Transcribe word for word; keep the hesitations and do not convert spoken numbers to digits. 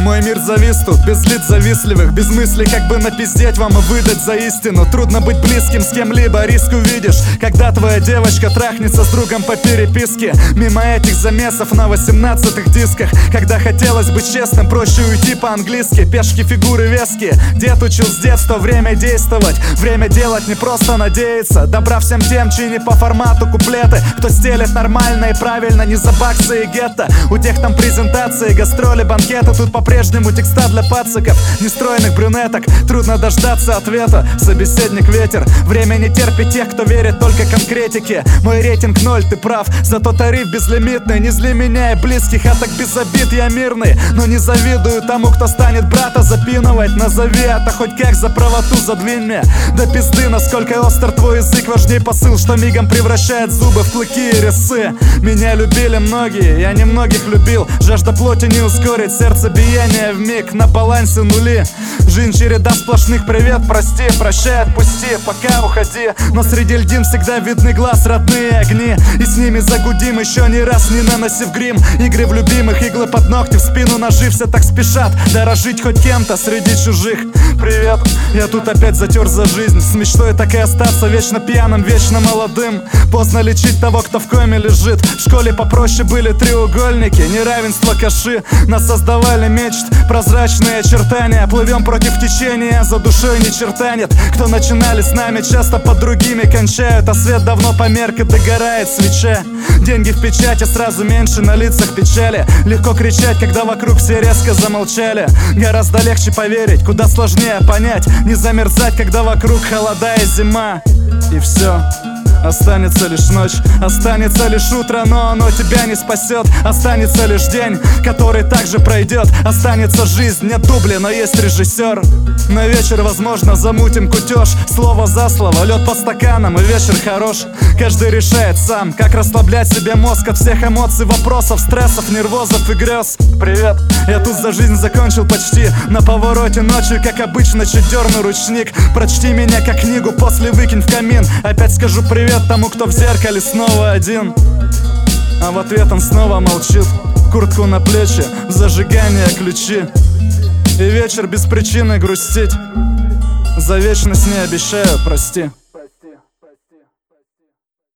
Мой мир завис тут, без лиц завистливых, без мыслей, как бы напиздеть вам и выдать за истину. Трудно быть близким с кем-либо, риск увидишь, когда твоя девочка трахнется с другом по переписке. Мимо этих замесов на восемнадцатых дисках. Когда хотелось быть честным, проще уйти по-английски. Пешки, фигуры веские, дед учил с детства. Время действовать, время делать, не просто надеяться. Добра всем тем, чьи не по формату куплеты. Кто стелет нормально и правильно, не за баксы и гетто. У тех там презентации, гастроли, банкеты. Тут по-прежнему текста для пациков, нестройных брюнеток. Трудно дождаться ответа, собеседник ветер. Время не терпит тех, кто верит только конкретике. Мой рейтинг ноль, ты прав, зато тариф безлимитный. Не зли меня и близких, а так без обид я мирный. Но не завидую тому, кто станет брата запинывать. Назови это хоть как, за правоту задвинь мне до пизды, насколько остр твой язык. Важней посыл, что мигом превращает зубы в клыки и резцы. Меня любили многие, я немногих любил. Жажда плоти не ускорит сердце биение вмиг. На балансе нули, жизнь череда сплошных привет. Прости, прощай, отпусти, пока уходи. Но среди льдин всегда видны глаз родные огни. И с ними загудим еще не раз, не наносив грим. Игры в любимых, иглы под ногти, в спину ножи. Все так спешат дорожить хоть кем-то среди чужих. Привет, я тут опять затер за жизнь. С мечтой так и остаться вечно пьяным, вечно молодым. Поздно лечить того, кто в коме лежит. В школе попроще были треугольники, неравенство каши. Нас создавали мечт, прозрачные очертания. Плывем против течения, за душой ни черта нет. Кто начинали с нами, часто под другими кончают. А свет давно померк и догорает свеча. Деньги в печати, сразу меньше на лицах печали. Легко кричать, когда вокруг все резко замолчали. Гораздо легче поверить, куда сложнее понять. Не замерзать, когда вокруг холода и зима. И все. Останется лишь ночь, останется лишь утро, но оно тебя не спасет. Останется лишь день, который также пройдет. Останется жизнь, нет дубля, но есть режиссер. На вечер, возможно, замутим кутеж. Слово за слово, лед по стаканам, и вечер хорош. Каждый решает сам, как расслаблять себе мозг от всех эмоций, вопросов, стрессов, нервозов и грез. Привет, я тут за жизнь закончил почти. На повороте ночью, как обычно, чуть дерну ручник. Прочти меня как книгу, после выкинь в камин. Опять скажу привет тому, кто в зеркале снова один. А в ответ он снова молчит. Куртку на плечи, зажигание ключи. И вечер без причины грустить. За вечность не обещаю, прости.